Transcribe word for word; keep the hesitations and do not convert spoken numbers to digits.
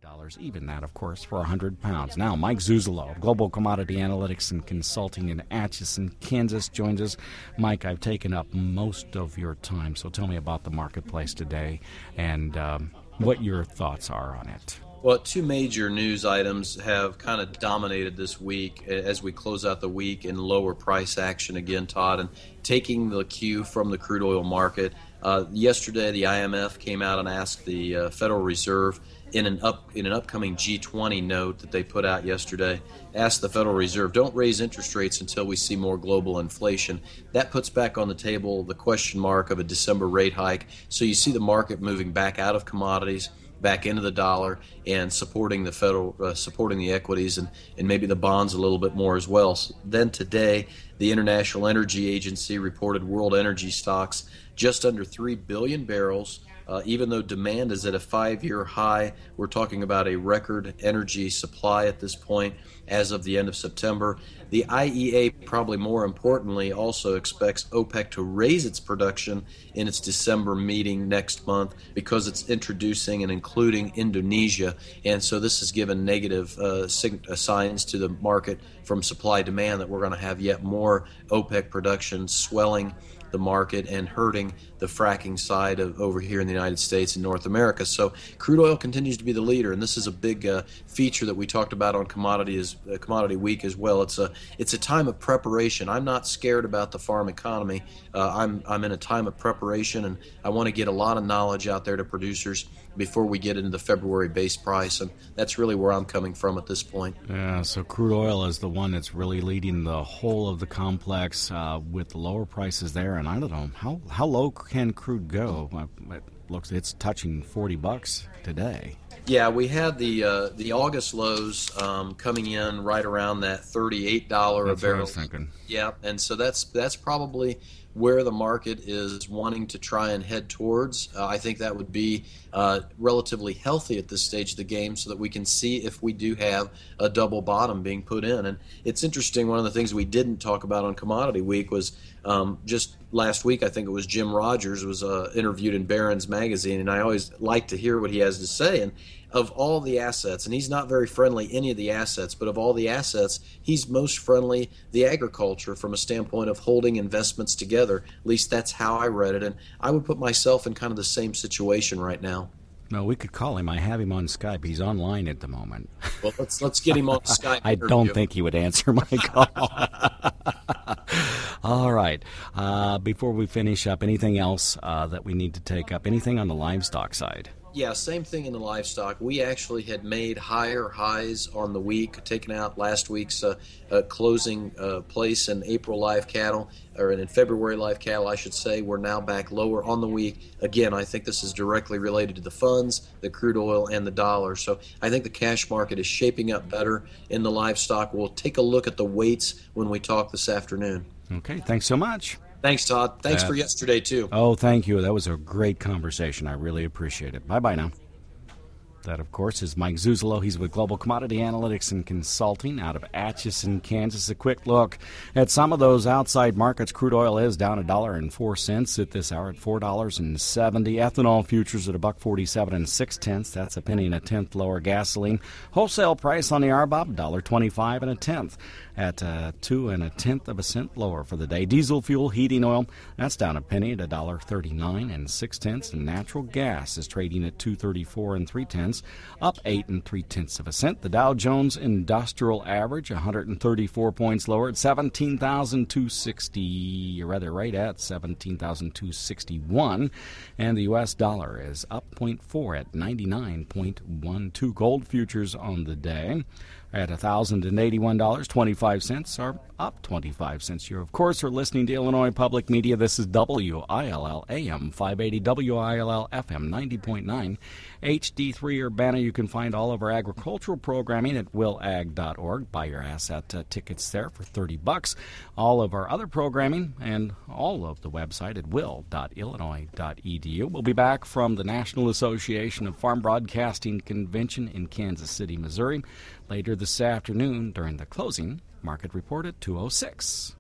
dollars, even that, of course, for one hundred pounds. Now, Mike Zuzolo of Global Commodity Analytics and Consulting in Atchison, Kansas, joins us. Mike, I've taken up most of your time, so tell me about the marketplace today and um, what your thoughts are on it. Well, two major news items have kind of dominated this week as we close out the week in lower price action again, Todd, and taking the cue from the crude oil market. Uh, yesterday, the I M F came out and asked the uh, Federal Reserve in an up in an upcoming G twenty note that they put out yesterday, asked the Federal Reserve, don't raise interest rates until we see more global inflation. That puts back on the table the question mark of a December rate hike. So you see the market moving back out of commodities, back into the dollar, and supporting the federal, uh, supporting the equities and, and maybe the bonds a little bit more as well. So then today, the International Energy Agency reported world energy stocks just under three billion barrels. Uh, even though demand is at a five-year high, we're talking about a record energy supply at this point as of the end of September. The I E A, probably more importantly, also expects OPEC to raise its production in its December meeting next month because it's introducing and including Indonesia. And so this has given negative uh, sig- uh, signs to the market from supply demand that we're going to have yet more OPEC production swelling the market and hurting the fracking side of over here in the United States and North America. So crude oil continues to be the leader, and this is a big uh, feature that we talked about on Commodity as, uh, Commodity Week as well. It's a it's a time of preparation. I'm not scared about the farm economy. Uh, I'm I'm in a time of preparation, and I want to get a lot of knowledge out there to producers before we get into the February base price, and that's really where I'm coming from at this point. Yeah, so crude oil is the one that's really leading the whole of the complex uh, with the lower prices there, and I don't know, how how low can crude go? It looks it's touching forty bucks today. Yeah, we had the uh, the August lows um, coming in right around that thirty-eight dollars a barrel. That's what I was thinking. Yeah, and so that's that's probably where the market is wanting to try and head towards. Uh, I think that would be uh, relatively healthy at this stage of the game so that we can see if we do have a double bottom being put in. And it's interesting, one of the things we didn't talk about on Commodity Week was um, just last week, I think it was Jim Rogers was uh, interviewed in Barron's Magazine, and I always like to hear what he has to say. And of all the assets, and he's not very friendly any of the assets, but of all the assets, he's most friendly the agriculture from a standpoint of holding investments together. At least that's how I read it, and I would put myself in kind of the same situation right now. No, we could call him. I have him on Skype. He's online at the moment. Well, let's let's get him on Skype. I don't think he would answer my call. All right. Uh, before we finish up, anything else uh, that we need to take up? Anything on the livestock side? Yeah, same thing in the livestock. We actually had made higher highs on the week, taken out last week's uh, uh, closing uh, place in April live cattle, or in February live cattle, I should say. We're now back lower on the week. Again, I think this is directly related to the funds, the crude oil, and the dollar. So I think the cash market is shaping up better in the livestock. We'll take a look at the weights when we talk this afternoon. Okay, thanks so much. Thanks, Todd. Thanks uh, for yesterday, too. Oh, thank you. That was a great conversation. I really appreciate it. Bye-bye now. That, of course, is Mike Zuzolo. He's with Global Commodity Analytics and Consulting out of Atchison, Kansas. A quick look at some of those outside markets. Crude oil is down a dollar and four cents at this hour at four dollars and seventy. Ethanol futures at a buck forty-seven and six tenths. That's a penny and a tenth lower. Gasoline wholesale price on the R B O B, a dollar twenty-five and a tenth at uh, two and a tenth of a cent lower for the day. Diesel fuel, heating oil, that's down a penny at a dollar thirty-nine and six tenths. And natural gas is trading at two thirty-four and three tenths. Up eight and three tenths of a cent. The Dow Jones Industrial Average, one hundred thirty-four points lower at seventeen thousand two hundred sixty, or rather right at seventeen thousand two hundred sixty-one. And the U S dollar is up zero point four at ninety-nine point one two. Gold futures on the day at one thousand eighty-one dollars and twenty-five cents, are up twenty-five cents. You, of course, are listening to Illinois Public Media. This is W I L L A M five eighty, W I L L F M ninety point nine, H D three Urbana. You can find all of our agricultural programming at will ag dot org. Buy your asset uh, tickets there for thirty bucks. All of our other programming and all of the website at will dot illinois dot e d u. We'll be back from the National Association of Farm Broadcasting Convention in Kansas City, Missouri, later this afternoon during the closing market report at two oh six.